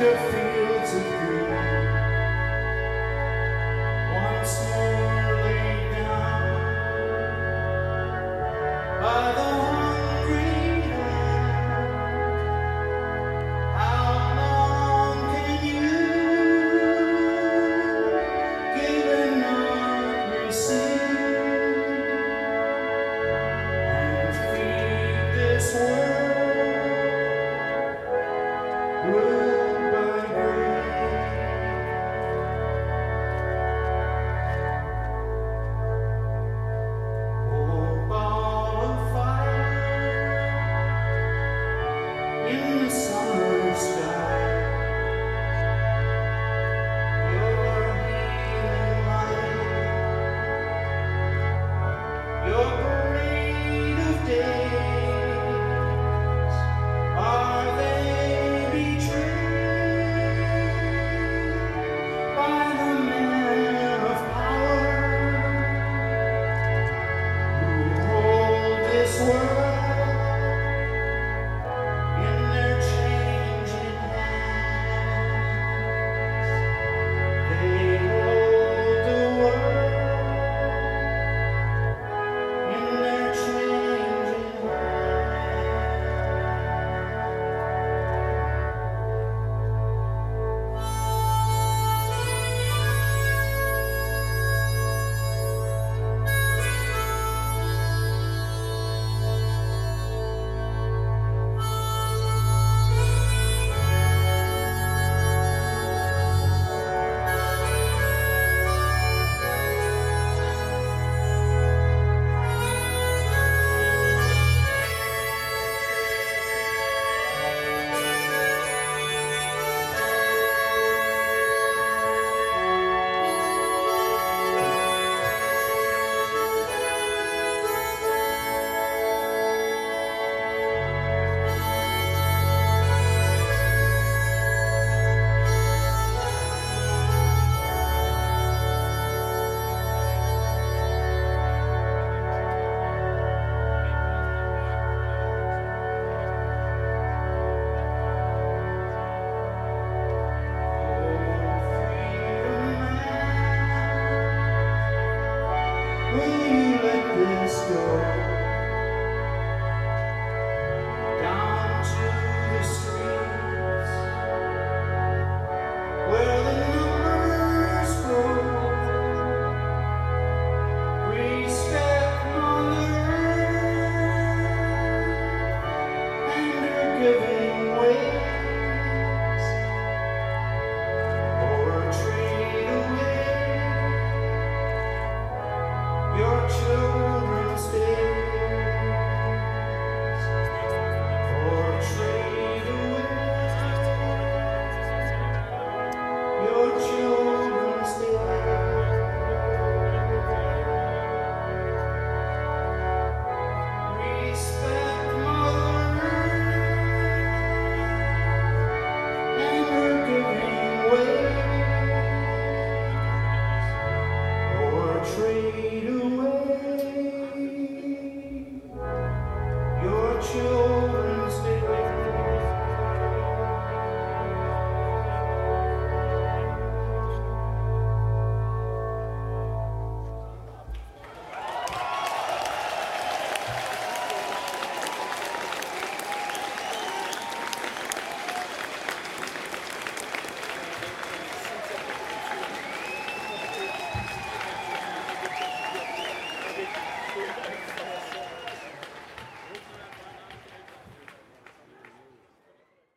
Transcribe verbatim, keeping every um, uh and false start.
pasture fields of green, once more laid down by the hungry hand. How long can you give and not receive, and feed this world word by word? Oh, ball of fire in the summer sky, your healing light, your parade of days, are they betrayed by the men of power who hold this world in their changing hands? They hold the world in their changing will you let this go down to the streets where the numbers grow? Respect Mother Earth and her giving ways, or trade away your children's days, or trade away your children's days. Respect Mother Earth and her giving ways, or trade away your children.